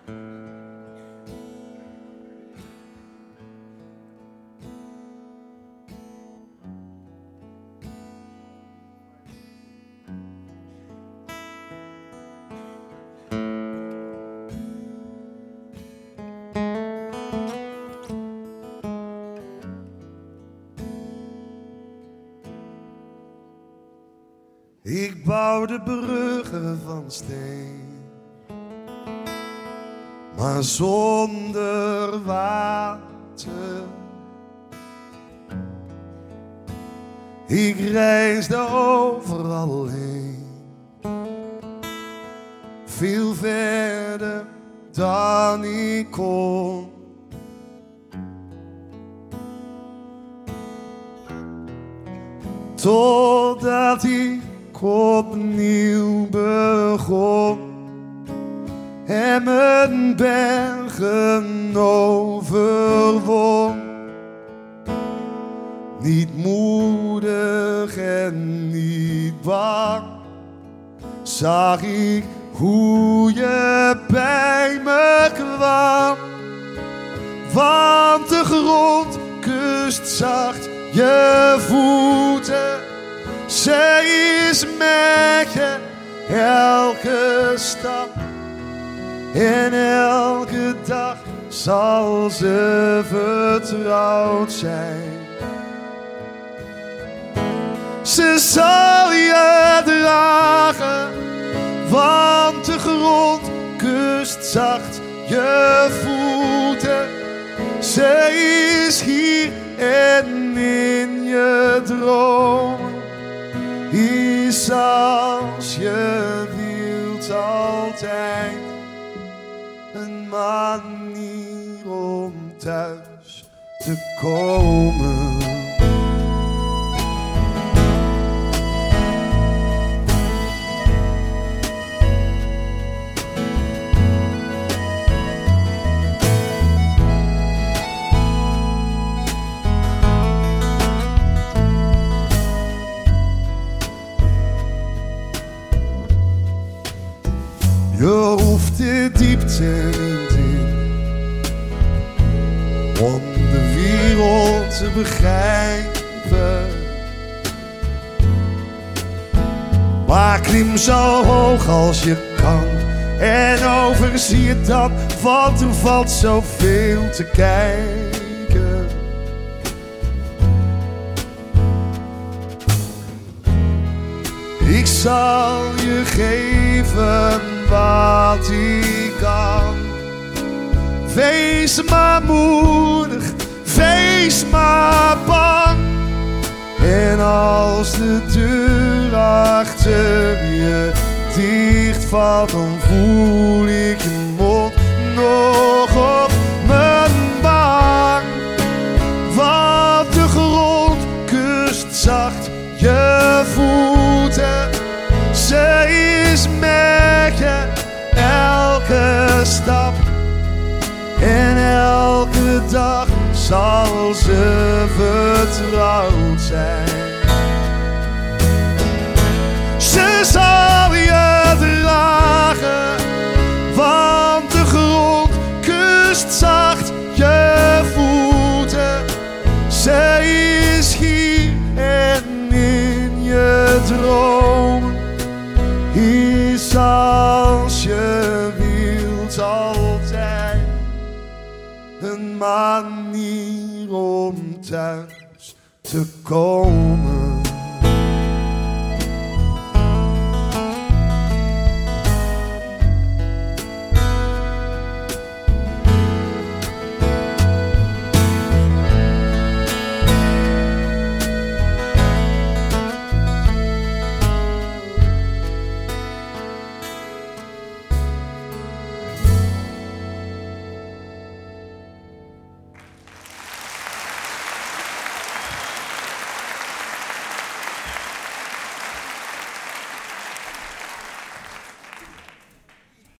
Ik bouwde bruggen van steen, maar zonder water. Ik reisde overal heen, veel verder dan ik kon. Totdat ik opnieuw begon en mijn bergen overwon. Niet moedig en niet bang zag ik hoe je bij me kwam. Want de grond kust zacht je voeten. Zij is met je elke stap en elke dag zal ze vertrouwd zijn. Ze zal je dragen, want de grond kust zacht je voeten. Zij is hier en in je droom. Is als je wilt altijd een manier om thuis te komen. Je hoeft de diepte niet in om de wereld te begrijpen. Maar klim zo hoog als je kan en overzie het dan, want er valt zoveel te kijken. Ik zal je geven wat ik kan. Wees maar moedig, wees maar bang. En als de deur achter je dicht valt, dan voel ik je mond nog op mijn wang. Want de grond kust zacht je voeten. Zij is met je elke stap en elke dag zal ze vertrouwd zijn. Ze zal je dragen, want de grond kust zacht je voeten. Zij is hier en in je droom. Is als je wilt altijd een manier om thuis te komen.